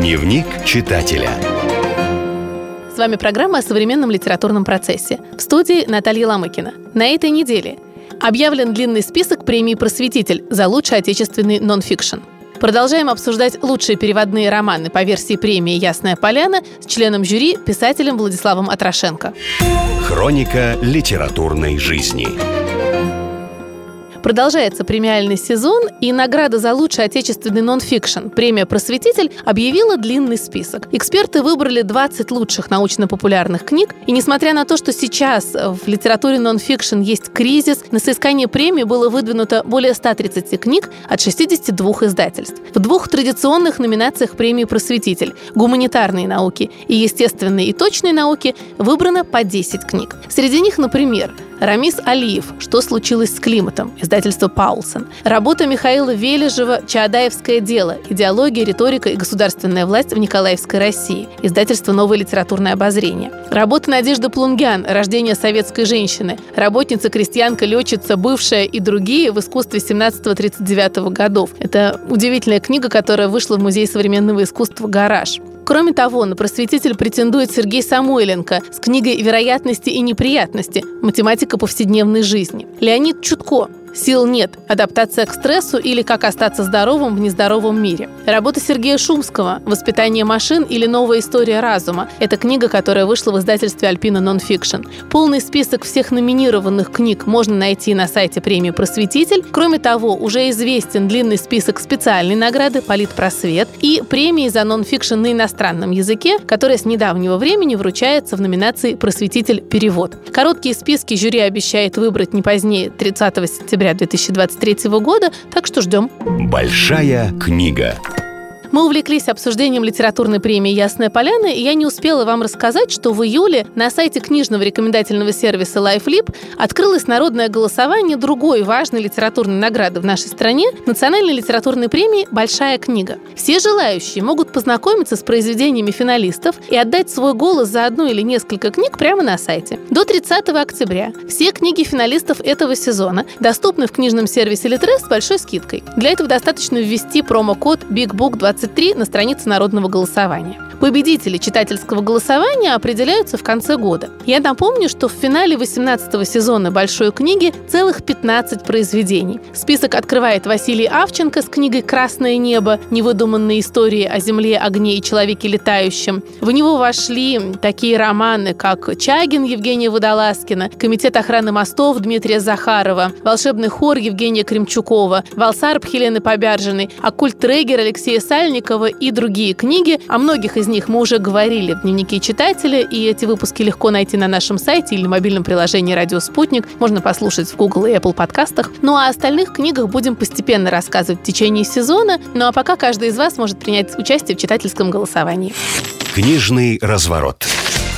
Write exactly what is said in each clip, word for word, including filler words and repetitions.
Дневник читателя. С вами программа о современном литературном процессе. В студии Наталья Ломыкина. На этой неделе объявлен длинный список премии «Просветитель» за лучший отечественный нон-фикшн. Продолжаем обсуждать лучшие переводные романы по версии премии «Ясная поляна» с членом жюри, писателем Владиславом Атрошенко. Хроника литературной жизни. Продолжается премиальный сезон, и награда за лучший отечественный нон-фикшн премия «Просветитель» объявила длинный список. Эксперты выбрали двадцать лучших научно-популярных книг, и несмотря на то, что сейчас в литературе нон-фикшн есть кризис, на соискание премии было выдвинуто более ста тридцати книг от шестидесяти двух издательств. В двух традиционных номинациях премии «Просветитель» – гуманитарные науки и естественные и точные науки – выбрано по десять книг. Среди них, например, Рамис Алиев «Что случилось с климатом?» издательство Паулсон. Работа Михаила Вележева «Чаадаевское дело. Идеология, риторика и государственная власть в Николаевской России» издательство «Новое литературное обозрение». Работа Надежды Плунгян «Рождение советской женщины», работница, крестьянка, летчица, бывшая и другие в искусстве семнадцатого-тридцать девятого годов. Это удивительная книга, которая вышла в Музее современного искусства «Гараж». Кроме того, на «Просветитель» претендует Сергей Самойленко с книгой «Вероятности и неприятности. Математика повседневной жизни». Леонид Чутко «Сил нет. Адаптация к стрессу» или «Как остаться здоровым в нездоровом мире». Работа Сергея Шумского «Воспитание машин» или «Новая история разума». Это книга, которая вышла в издательстве «Альпина Нонфикшн». Полный список всех номинированных книг можно найти на сайте премии «Просветитель». Кроме того, уже известен длинный список специальной награды «Политпросвет» и премии за нонфикшн на иностранном языке, которая с недавнего времени вручается в номинации «Просветитель. Перевод». Короткие списки жюри обещает выбрать не позднее тридцатого сентября две тысячи двадцать третьего года, так что ждем. Большая книга. Мы увлеклись обсуждением литературной премии «Ясная поляна», и я не успела вам рассказать, что в июле на сайте книжного рекомендательного сервиса LifeLib открылось народное голосование другой важной литературной награды в нашей стране – национальной литературной премии «Большая книга». Все желающие могут познакомиться с произведениями финалистов и отдать свой голос за одну или несколько книг прямо на сайте. До тридцатого октября все книги финалистов этого сезона доступны в книжном сервисе Литрес с большой скидкой. Для этого достаточно ввести промокод биг бук двадцать три на странице народного голосования. Победители читательского голосования определяются в конце года. Я напомню, что в финале восемнадцатого сезона «Большой книги» целых пятнадцать произведений. Список открывает Василий Авченко с книгой «Красное небо. Невыдуманные истории о земле, огне и человеке летающем». В него вошли такие романы, как «Чагин» Евгения Водолазкина, «Комитет охраны мостов» Дмитрия Захарова, «Волшебный хор» Евгения Кремчукова, «Валсарб» Хелены Побяржиной, «Оккульт Трегер» Алексея Сальникова и другие книги. О многих из них мы уже говорили в дневнике читателя, и эти выпуски легко найти на нашем сайте или в мобильном приложении «Радио Спутник». Можно послушать в Google и Apple подкастах. Ну а о остальных книгах будем постепенно рассказывать в течение сезона. Ну а пока каждый из вас может принять участие в читательском голосовании. Книжный разворот.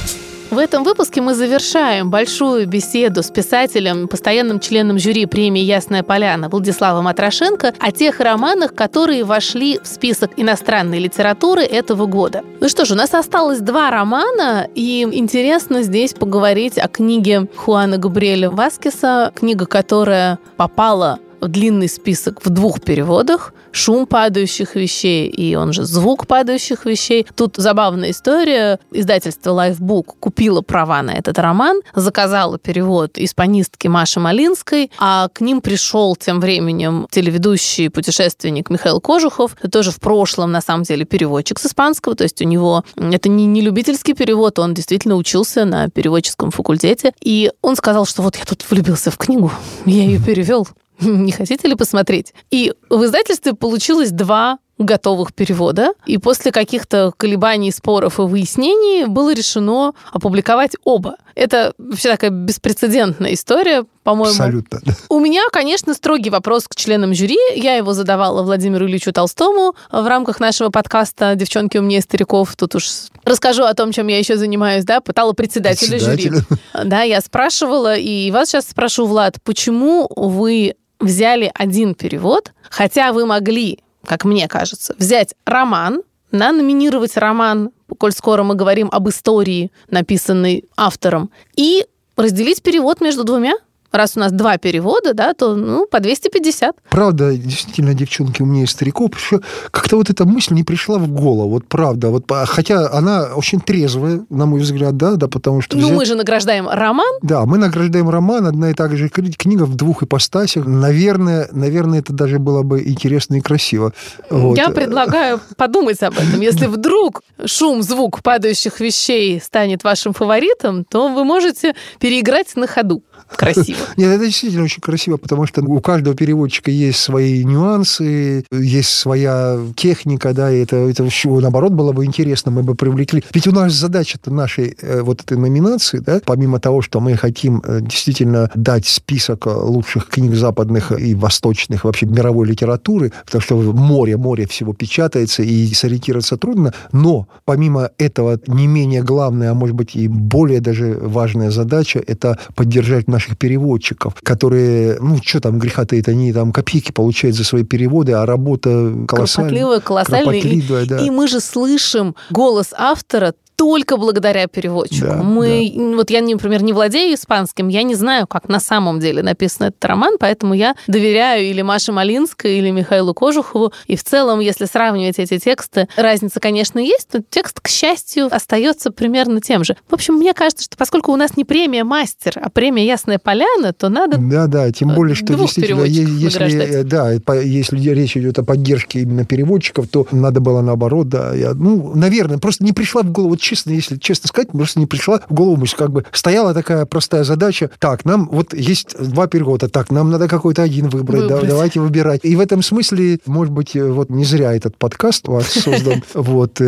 В этом выпуске мы завершаем большую беседу с писателем, постоянным членом жюри премии «Ясная поляна» Владиславом Атрошенко о тех романах, которые вошли в список иностранной литературы этого года. Ну что ж, у нас осталось два романа, и интересно здесь поговорить о книге Хуана Габриэля Васкеса, книга, которая попала в длинный список в двух переводах: «Шум падающих вещей» и он же «Звук падающих вещей». Тут забавная история. Издательство Lifebook купило права на этот роман, заказало перевод испанистки Маши Малинской, а к ним пришел тем временем телеведущий путешественник Михаил Кожухов, тоже в прошлом, на самом деле, переводчик с испанского, то есть у него это не, не любительский перевод, он действительно учился на переводческом факультете, и он сказал, что вот я тут влюбился в книгу, я ее перевел. Не хотите ли посмотреть? И в издательстве получилось два готовых перевода, и после каких-то колебаний, споров и выяснений было решено опубликовать оба. Это вообще такая беспрецедентная история, по-моему. Абсолютно. У меня, конечно, строгий вопрос к членам жюри. Я его задавала Владимиру Ильичу Толстому в рамках нашего подкаста «Девчонки умнее стариков». Тут уж расскажу о том, чем я еще занимаюсь, да, пытала председателя, председателя. жюри. Да, я спрашивала, и вас сейчас спрошу, Влад, почему вы взяли один перевод, хотя вы могли, как мне кажется, взять роман, да, номинировать роман, коль скоро мы говорим об истории, написанной автором, и разделить перевод между двумя? Раз у нас два перевода, да, то ну, по двести пятьдесят. Правда, действительно, девчонки умнее стариков. Еще как-то вот эта мысль не пришла в голову. Вот правда. Вот, хотя она очень трезвая, на мой взгляд, да, да, потому что... Ну, взять... мы же награждаем роман. Да, мы награждаем роман, одна и та же книга в двух ипостасях. Наверное, наверное, это даже было бы интересно и красиво. Вот. Я предлагаю подумать об этом. Если вдруг шум, звук падающих вещей станет вашим фаворитом, то вы можете переиграть на ходу. Красиво. Нет, это действительно очень красиво, потому что у каждого переводчика есть свои нюансы, есть своя техника, да, и это, это наоборот было бы интересно, мы бы привлекли. Ведь у нас задача-то нашей вот этой номинации, да, помимо того, что мы хотим действительно дать список лучших книг западных и восточных, вообще мировой литературы, потому что море, море всего печатается, и сориентироваться трудно, но помимо этого не менее главная, а может быть и более даже важная задача, это поддержать наших переводчиков, которые, ну, что там греха таить, они там копейки получают за свои переводы, а работа колоссальная. Кропотливая, колоссальная. И, да. и мы же слышим голос автора только благодаря переводчику. Да, Мы, да. Вот я, например, не владею испанским, я не знаю, как на самом деле написан этот роман, поэтому я доверяю или Маше Малинской, или Михаилу Кожухову. И в целом, если сравнивать эти тексты, разница, конечно, есть, но текст, к счастью, остается примерно тем же. В общем, мне кажется, что поскольку у нас не премия «Мастер», а премия «Ясная поляна», то надо Да, да, тем более, что действительно, если, да, если речь идет о поддержке именно переводчиков, то надо было наоборот, да. Я, ну, наверное, просто не пришла в голову, честно, если честно сказать, просто не пришла в голову мысль, как бы стояла такая простая задача, так, нам вот есть два перевода, так, нам надо какой-то один выбрать, да, давайте выбирать. И в этом смысле, может быть, вот не зря этот подкаст у вас создан. Вот.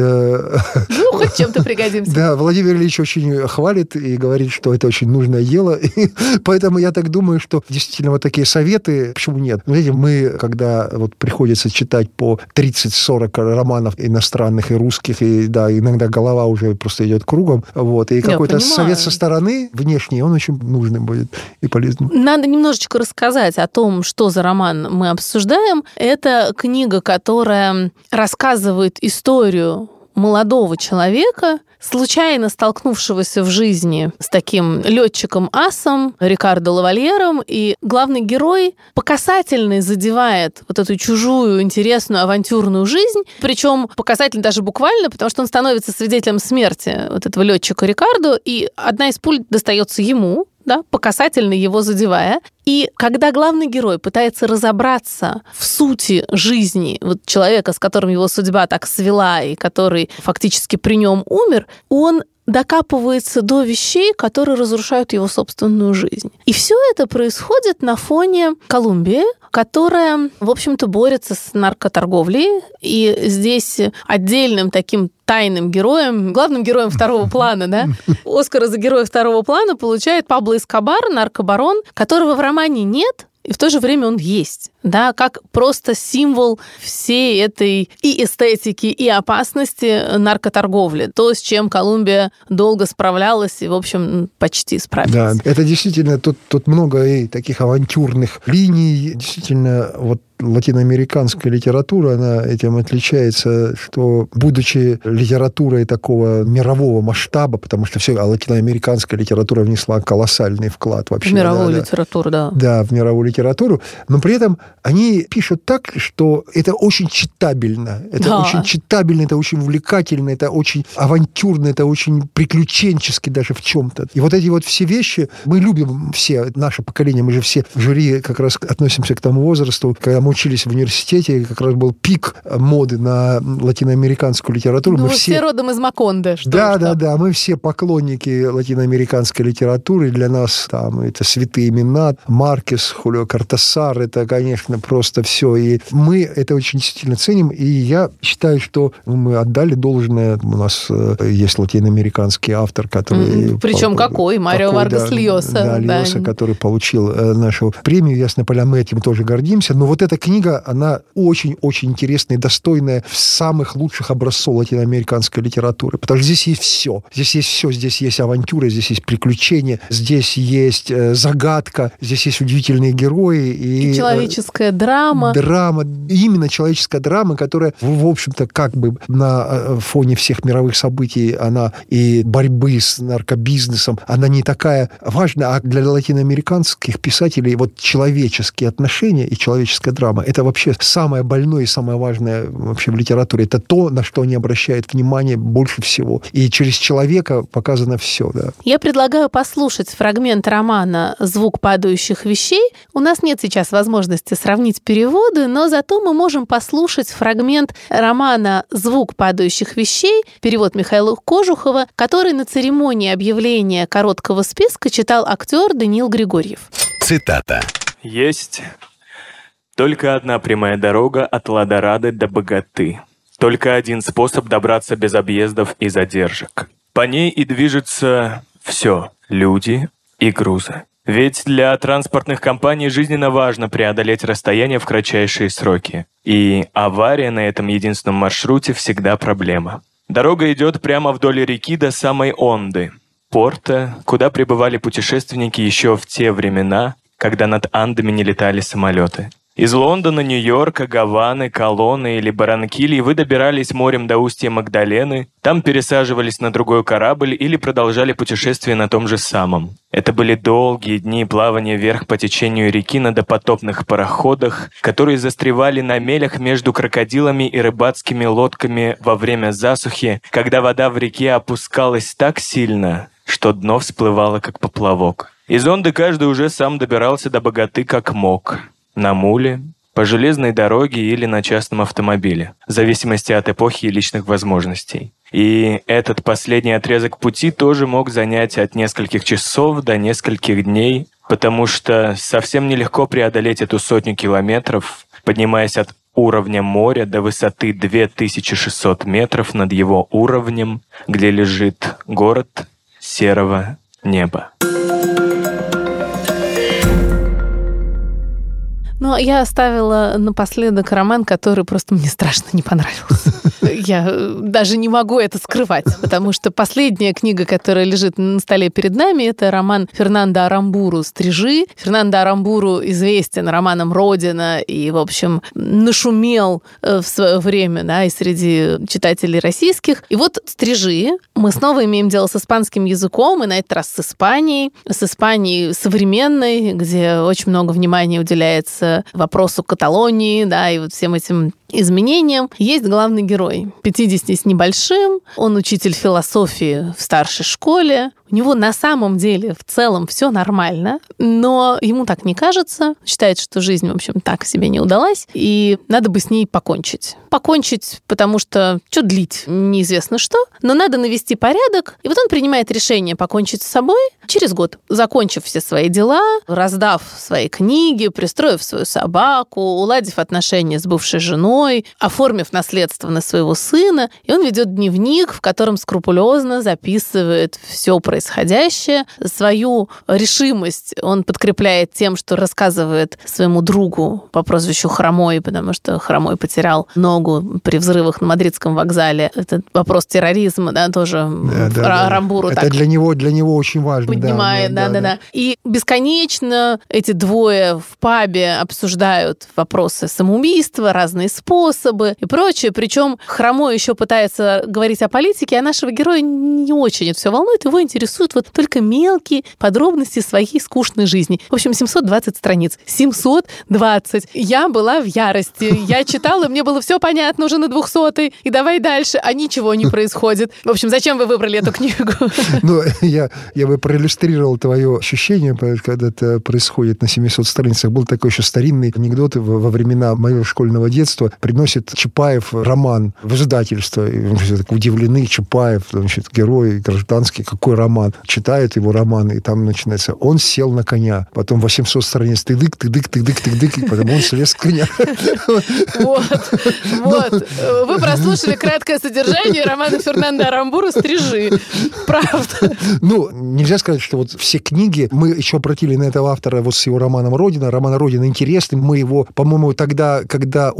Ну, хоть чем-то пригодимся. Да, Владимир Ильич очень хвалит и говорит, что это очень нужное дело, поэтому я так думаю, что действительно вот такие советы, почему нет? Знаете, мы, когда вот приходится читать по тридцать-сорок романов иностранных и русских, и да, иногда голова уже просто идет кругом, вот, и какой-то совет со стороны внешний, он очень нужный будет и полезный. Надо немножечко рассказать о том, что за роман мы обсуждаем. Это книга, которая рассказывает историю молодого человека, случайно столкнувшегося в жизни с таким летчиком-асом Рикардо Лавальером, и главный герой по касательной задевает вот эту чужую, интересную, авантюрную жизнь, причем по касательной даже буквально, потому что он становится свидетелем смерти вот этого летчика Рикардо, и одна из пуль достается ему, да, по касательной его задевая. И когда главный герой пытается разобраться в сути жизни вот человека, с которым его судьба так свела, и который фактически при нем умер, он докапывается до вещей, которые разрушают его собственную жизнь. И все это происходит на фоне Колумбии, которая, в общем-то, борется с наркоторговлей. И здесь отдельным таким тайным героем, главным героем второго плана, да, Оскара за героя второго плана получает Пабло Эскобар, наркобарон, которого в романе нет, и в то же время он есть, да, как просто символ всей этой и эстетики, и опасности наркоторговли. То, с чем Колумбия долго справлялась и, в общем, почти справилась. Да, это действительно, тут, тут много и таких авантюрных линий. Действительно, вот латиноамериканская литература, она этим отличается, что, будучи литературой такого мирового масштаба, потому что все, а латиноамериканская литература внесла колоссальный вклад вообще. В мировую да, литературу, да. Да, в мировую литературу, но при этом они пишут так, что это очень читабельно. Это да. очень читабельно, это очень увлекательно, это очень авантюрно, это очень приключенчески даже в чем-то. И вот эти вот все вещи, мы любим все, наше поколение, мы же все в жюри как раз относимся к тому возрасту, когда мы учились в университете, как раз был пик моды на латиноамериканскую литературу. Ну, мы все... все родом из Макондо. Что да, что? да, да. Мы все поклонники латиноамериканской литературы. Для нас там это святые имена. Маркес, Хулио Кортасар. Это, конечно, просто все. И мы это очень действительно ценим. И я считаю, что мы отдали должное. У нас есть латиноамериканский автор, который... Mm, причем по... какой? Марио Варгас да, Льоса. Да, Льоса, да. который получил нашу премию «Ясная поляна». Мы этим тоже гордимся. Но вот эта книга, она очень-очень интересная и достойная в самых лучших образцов латиноамериканской литературы. Потому что здесь есть все. Здесь есть все. Здесь есть авантюра, здесь есть приключения, здесь есть загадка, здесь есть удивительные герои. И, и человеческая человеческая драма. Драма, именно человеческая драма, которая, в общем-то, как бы на фоне всех мировых событий, она и борьбы с наркобизнесом, она не такая важная, а для латиноамериканских писателей вот человеческие отношения и человеческая драма, это вообще самое больное и самое важное вообще в литературе. Это то, на что они обращают внимание больше всего. И через человека показано все, да. Я предлагаю послушать фрагмент романа «Звук падающих вещей». У нас нет сейчас возможности сравнить переводы, но зато мы можем послушать фрагмент романа «Звук падающих вещей», перевод Михаила Кожухова, который на церемонии объявления короткого списка читал актер Даниил Григорьев. Цитата. «Есть только одна прямая дорога от Ладорады до Боготы. Только один способ добраться без объездов и задержек. По ней и движется все – люди и грузы. Ведь для транспортных компаний жизненно важно преодолеть расстояние в кратчайшие сроки. И авария на этом единственном маршруте всегда проблема. Дорога идет прямо вдоль реки до самой Онды, порта, куда прибывали путешественники еще в те времена, когда над Андами не летали самолеты. Из Лондона, Нью-Йорка, Гаваны, Колонны или Барранкильи вы добирались морем до устья Магдалены, там пересаживались на другой корабль или продолжали путешествие на том же самом. Это были долгие дни плавания вверх по течению реки на допотопных пароходах, которые застревали на мелях между крокодилами и рыбацкими лодками во время засухи, когда вода в реке опускалась так сильно, что дно всплывало как поплавок. Из Онды каждый уже сам добирался до Боготы как мог. На муле, по железной дороге или на частном автомобиле, в зависимости от эпохи и личных возможностей. И этот последний отрезок пути тоже мог занять от нескольких часов до нескольких дней, потому что совсем нелегко преодолеть эту сотню километров, поднимаясь от уровня моря до высоты две тысячи шестьсот метров над его уровнем, где лежит город серого неба. Но я оставила напоследок роман, который просто мне страшно не понравился. Я даже не могу это скрывать, потому что последняя книга, которая лежит на столе перед нами, это роман Фернандо Арамбуру «Стрижи». Фернандо Арамбуру известен романом «Родина» и, в общем, нашумел в свое время, да, и среди читателей российских. И вот «Стрижи». Мы снова имеем дело с испанским языком, и на этот раз с Испанией. С Испанией современной, где очень много внимания уделяется вопросу Каталонии, да, и вот всем этим изменениям. Есть главный герой, пятидесяти с небольшим, он учитель философии в старшей школе. У него на самом деле в целом все нормально, но ему так не кажется. Считает, что жизнь, в общем, так себе не удалась, и надо бы с ней покончить. Покончить, потому что что длить, неизвестно что, но надо навести порядок. И вот он принимает решение покончить с собой через год, закончив все свои дела, раздав свои книги, пристроив свою собаку, уладив отношения с бывшей женой, оформив наследство на своего сына. И он ведет дневник, в котором скрупулезно записывает все происходящее. Свою решимость он подкрепляет тем, что рассказывает своему другу по прозвищу Хромой, потому что Хромой потерял ногу при взрывах на Мадридском вокзале. Это вопрос терроризма, да, тоже да, да, Арамбуру да. так Это для него, для него очень важно. Поднимает, да, да, да, да, да. И бесконечно эти двое в пабе обсуждают вопросы самоубийства, разные способы и прочее. Причем Хромой еще пытается говорить о политике, а нашего героя не очень это все волнует. Его интересуют вот только мелкие подробности своей скучной жизни. В общем, семьсот двадцать страниц. семьсот двадцать. Я была в ярости. Я читала, мне было все понятно уже на двухсотой. И давай дальше. А ничего не происходит. В общем, зачем вы выбрали эту книгу? Ну, я, я бы проиллюстрировал твое ощущение, когда это происходит на семисот страницах. Был такой еще старинный анекдот во времена моего школьного детства. Приносит Чапаев роман в издательство. И мы все так удивлены. Чапаев, значит, герой гражданский, какой роман. Читает его роман, и там начинается: он сел на коня. Потом восемьсот страниц тыдык, тыдык, тыдык, тыдык, и потом он слез с коня. Вот, вот. Вы прослушали краткое содержание романа Фернандо Арамбуру «Стрижи». Правда. Ну, нельзя сказать, что вот все книги, мы еще обратили на этого автора вот с его романом «Родина». Роман «Родина» интересный. Мы его, по-моему, тогда, когда у нас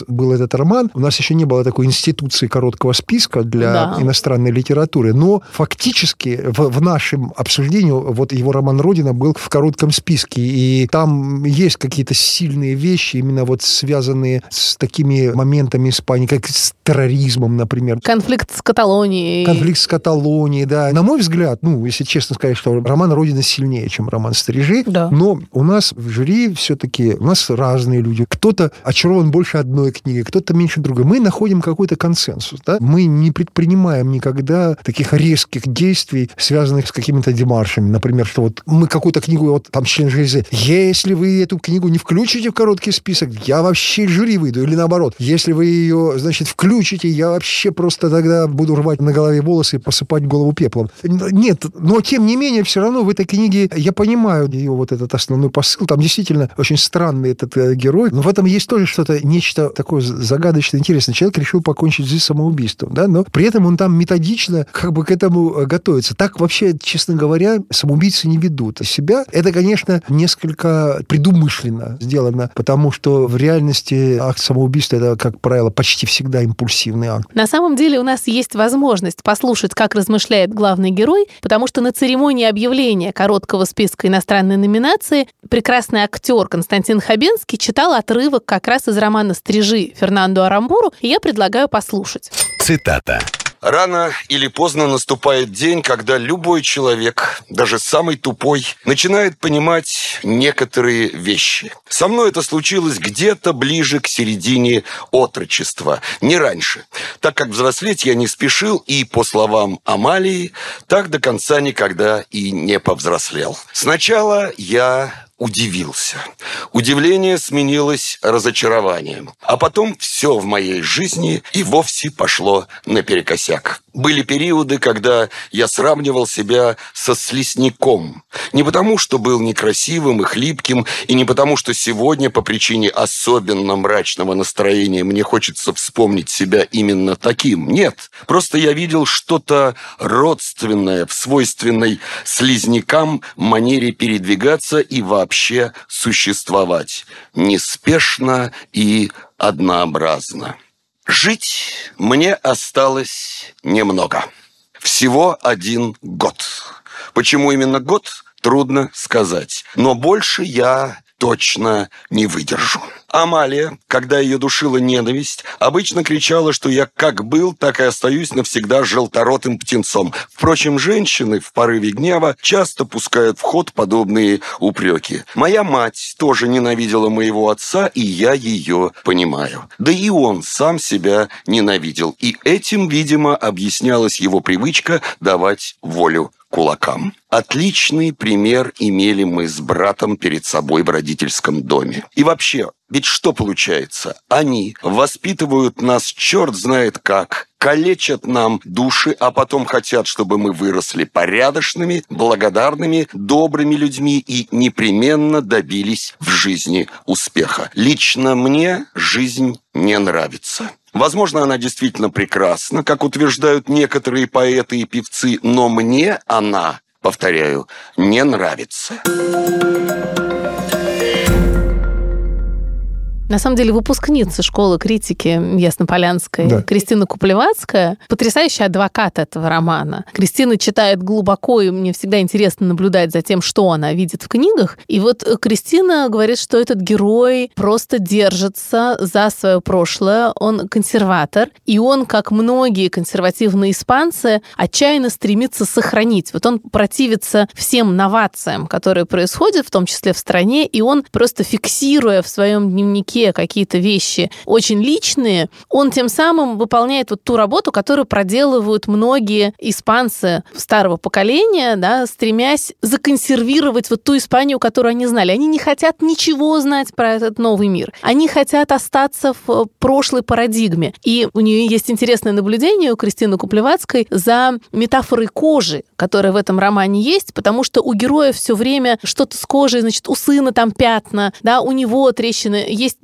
был этот роман, у нас еще не было такой институции короткого списка для Да. иностранной литературы, но фактически в, в нашем обсуждении вот его роман «Родина» был в коротком списке, и там есть какие-то сильные вещи, именно вот связанные с такими моментами Испании, как с терроризмом, например. Конфликт с Каталонией. Конфликт с Каталонией, да. На мой взгляд, ну, если честно сказать, что роман «Родина» сильнее, чем роман «Стрижи», Да. но у нас в жюри все-таки, у нас разные люди. Кто-то очарован больше одной книгой, кто-то меньше другой. Мы находим какой-то консенсус, да? Мы не предпринимаем никогда таких резких действий, связанных с какими-то демаршами. Например, что вот мы какую-то книгу, вот там член жюри, если вы эту книгу не включите в короткий список, я вообще из жюри выйду. Или наоборот, если вы ее, значит, включите, я вообще просто тогда буду рвать на голове волосы и посыпать голову пеплом. Нет, но тем не менее, все равно в этой книге, я понимаю ее вот этот основной посыл, там действительно очень странный этот э, герой, но в этом есть тоже что-то, нечто такое загадочное, интересное. Человек решил покончить жизнь самоубийством, да, но при этом он там методично как бы к этому готовится. Так вообще, честно говоря, самоубийцы не ведут себя. Это, конечно, несколько предумышленно сделано, потому что в реальности акт самоубийства — это, как правило, почти всегда импульсивный акт. На самом деле у нас есть возможность послушать, как размышляет главный герой, потому что на церемонии объявления короткого списка иностранной номинации прекрасный актер Константин Хабенский читал отрывок как раз из романа «Стрижи» Фернандо Арамбуру, и я предлагаю послушать. Цитата. Рано или поздно наступает день, когда любой человек, даже самый тупой, начинает понимать некоторые вещи. Со мной это случилось где-то ближе к середине отрочества, не раньше, так как взрослеть я не спешил и, по словам Амалии, так до конца никогда и не повзрослел. Сначала я удивился. Удивление сменилось разочарованием. А потом все в моей жизни и вовсе пошло наперекосяк. Были периоды, когда я сравнивал себя со слизняком. Не потому, что был некрасивым и хлипким, и не потому, что сегодня по причине особенно мрачного настроения мне хочется вспомнить себя именно таким. Нет, просто я видел что-то родственное в свойственной слизнякам манере передвигаться и вообще существовать. Неспешно и однообразно. Жить мне осталось немного. Всего один год. Почему именно год, трудно сказать. Но больше я точно не выдержу. Амалия, когда ее душила ненависть, обычно кричала, что я как был, так и остаюсь навсегда желторотым птенцом. Впрочем, женщины в порыве гнева часто пускают в ход подобные упреки. Моя мать тоже ненавидела моего отца, и я ее понимаю. Да и он сам себя ненавидел, и этим, видимо, объяснялась его привычка давать волю кулакам. Отличный пример имели мы с братом перед собой в родительском доме. И вообще, ведь что получается? Они воспитывают нас черт знает как, калечат нам души, а потом хотят, чтобы мы выросли порядочными, благодарными, добрыми людьми и непременно добились в жизни успеха. Лично мне жизнь не нравится. Возможно, она действительно прекрасна, как утверждают некоторые поэты и певцы, но мне она, повторяю, не нравится. На самом деле, выпускница школы критики Яснополянской, да, Кристина Куплевацкая, потрясающий адвокат этого романа. Кристина читает глубоко, и мне всегда интересно наблюдать за тем, что она видит в книгах. И вот Кристина говорит, что этот герой просто держится за свое прошлое, он консерватор, и он, как многие консервативные испанцы, отчаянно стремится сохранить. Вот он противится всем новациям, которые происходят, в том числе в стране, и он просто фиксируя в своем дневнике какие-то вещи очень личные, он тем самым выполняет вот ту работу, которую проделывают многие испанцы старого поколения, да, стремясь законсервировать вот ту Испанию, которую они знали. Они не хотят ничего знать про этот новый мир. Они хотят остаться в прошлой парадигме. И у нее есть интересное наблюдение у Кристины Куплевацкой за метафорой кожи, которая в этом романе есть, потому что у героя все время что-то с кожей, значит, у сына там пятна, да, у него трещины. Есть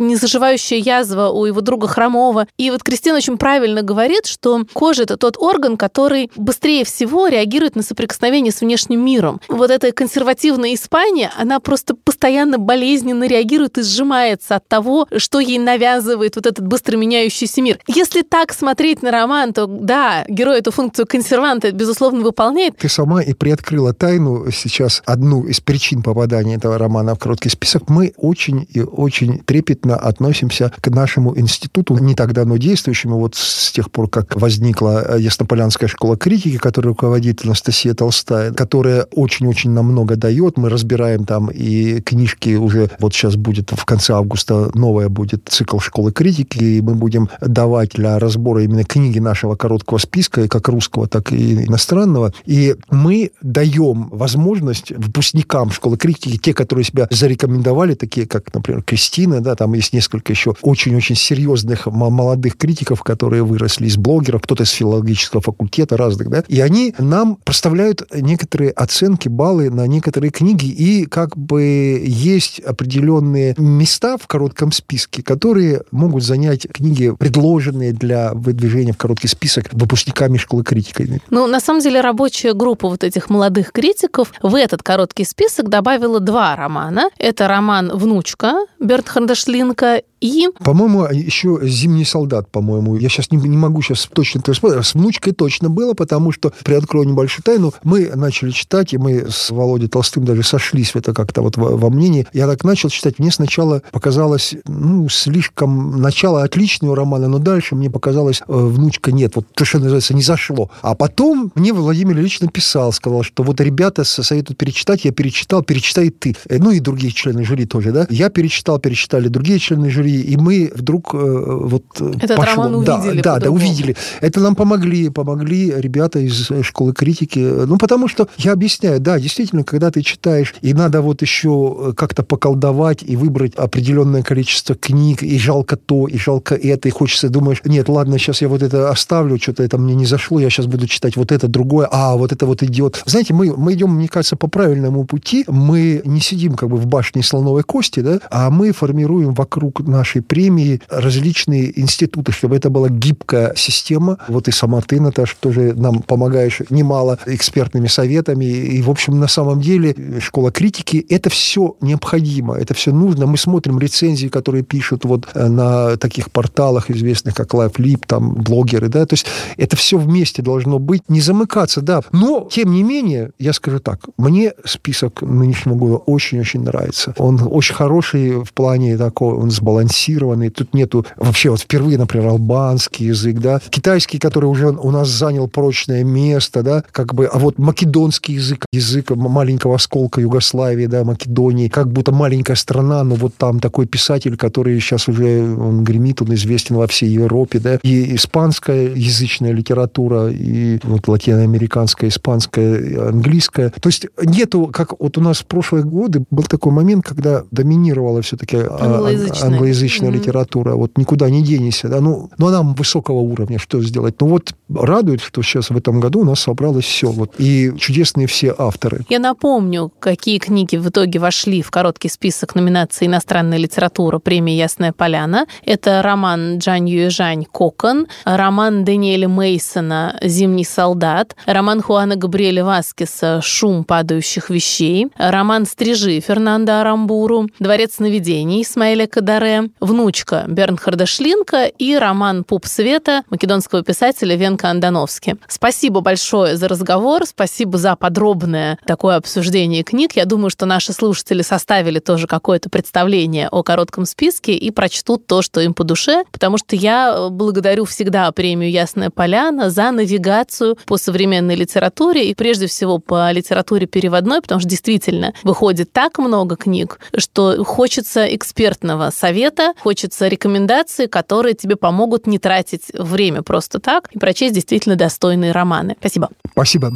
незаживающая язва у его друга Хромова. И вот Кристина очень правильно говорит, что кожа – это тот орган, который быстрее всего реагирует на соприкосновение с внешним миром. Вот эта консервативная Испания, она просто постоянно болезненно реагирует и сжимается от того, что ей навязывает вот этот быстро меняющийся мир. Если так смотреть на роман, то да, герой эту функцию консерванта, безусловно, выполняет. Ты сама и приоткрыла тайну сейчас, одну из причин попадания этого романа в короткий список. Мы очень и очень трепетно относимся к нашему институту, не так давно действующему, вот с тех пор, как возникла Яснополянская школа критики, которой руководит Анастасия Толстая, которая очень-очень нам много дает. Мы разбираем там и книжки уже, вот сейчас будет в конце августа новая будет цикл школы критики, и мы будем давать для разбора именно книги нашего короткого списка, как русского, так и иностранного. И мы даем возможность выпускникам школы критики, те, которые себя зарекомендовали, такие как, например, Кристина, да, там есть несколько еще очень-очень серьезных молодых критиков, которые выросли из блогеров, кто-то из филологического факультета разных, да, и они нам проставляют некоторые оценки, баллы на некоторые книги, и как бы есть определенные места в коротком списке, которые могут занять книги, предложенные для выдвижения в короткий список выпускниками школы критики. Ну, на самом деле, рабочая группа вот этих молодых критиков в этот короткий список добавила два романа. Это роман «Внучка» Бернхарда Шлинка и... По-моему, еще «Зимний солдат», по-моему. Я сейчас не, не могу сейчас точно это вспомнить. С «Внучкой» точно было, потому что, приоткрою небольшую тайну, мы начали читать, и мы с Володей Толстым даже сошлись в это как-то вот во, во мнении. Я так начал читать. Мне сначала показалось, ну, слишком... Начало отличного романа, но дальше мне показалось, э, «Внучка» нет. Вот то, что называется, не зашло. А потом мне Владимир Ильич написал, сказал, что вот ребята советуют перечитать, я перечитал, перечитай ты. Ну, и другие члены жюри тоже, да. Я перечитал, перечитали другие члены жюри, и мы вдруг э, вот этот пошло. роман увидели. Да, да, да, увидели. Это нам помогли, помогли ребята из школы критики. Ну, потому что, я объясняю, да, действительно, когда ты читаешь, и надо вот еще как-то поколдовать и выбрать определенное количество книг, и жалко то, и жалко это, и хочется, думаешь, нет, ладно, сейчас я вот это оставлю, что-то это мне не зашло, я сейчас буду читать вот это, другое, а, вот это вот идет. Знаете, мы, мы идем, мне кажется, по правильному пути, мы не сидим как бы в башне слоновой кости, да, а мы формируем вокруг нашей премии различные институты, чтобы это была гибкая система. Вот и сама ты, Наташа, тоже нам помогаешь немало экспертными советами. И, в общем, на самом деле, школа критики, это все необходимо, это все нужно. Мы смотрим рецензии, которые пишут вот на таких порталах известных, как LiveLib, там, блогеры, да, то есть это все вместе должно быть, не замыкаться, да. Но, тем не менее, я скажу так, мне список нынешнего года очень-очень нравится. Он очень хороший в плане такого, он сбалансированный. Тут нету вообще вот впервые, например, албанский язык, да, китайский, который уже у нас занял прочное место, да, как бы, а вот македонский язык, язык маленького осколка Югославии, да, Македонии, как будто маленькая страна, но вот там такой писатель, который сейчас уже, он гремит, он известен во всей Европе, да, и испанская язычная литература, и вот латиноамериканская, испанская, английская. То есть нету, как вот у нас в прошлые годы был такой момент, когда доминировала все-таки англоязычная, англоязычная mm-hmm. литература. Вот никуда не денешься. Да? Ну, но она высокого уровня, что сделать? Ну вот радует, что сейчас в этом году у нас собралось все. Вот, и чудесные все авторы. Я напомню, какие книги в итоге вошли в короткий список номинаций «Иностранная литература» премии «Ясная поляна». Это роман Джань Юэжань «Кокон», роман Дэниэля Мейсона «Зимний солдат», роман Хуана Габриэля Васкеса «Шум падающих вещей», роман «Стрижи» Фернандо Арамбуру, «Дворец сновидений» Исмаэля Кадаре, «Внучка» Бернхарда Шлинка и роман «Пуп света» македонского писателя Венка Андановски. Спасибо большое за разговор, спасибо за подробное такое обсуждение книг. Я думаю, что наши слушатели составили тоже какое-то представление о коротком списке и прочтут то, что им по душе, потому что я благодарю всегда премию «Ясная поляна» за навигацию по современной литературе и прежде всего по литературе переводной, потому что действительно выходит так много книг, что хочется экспертного совета, хочется рекомендаций, которые тебе помогут не тратить время просто так и прочесть действительно достойные романы. Спасибо. Спасибо.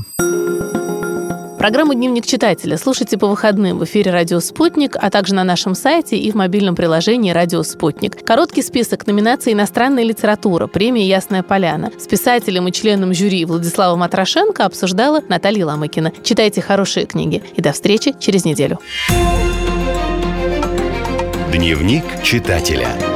Программу «Дневник читателя» слушайте по выходным в эфире «Радио Спутник», а также на нашем сайте и в мобильном приложении «Радио Спутник». Короткий список номинаций «Иностранная литература» премии «Ясная поляна». С писателем и членом жюри Владиславом Атрошенко обсуждала Наталья Ломыкина. Читайте хорошие книги. И до встречи через неделю. Дневник читателя.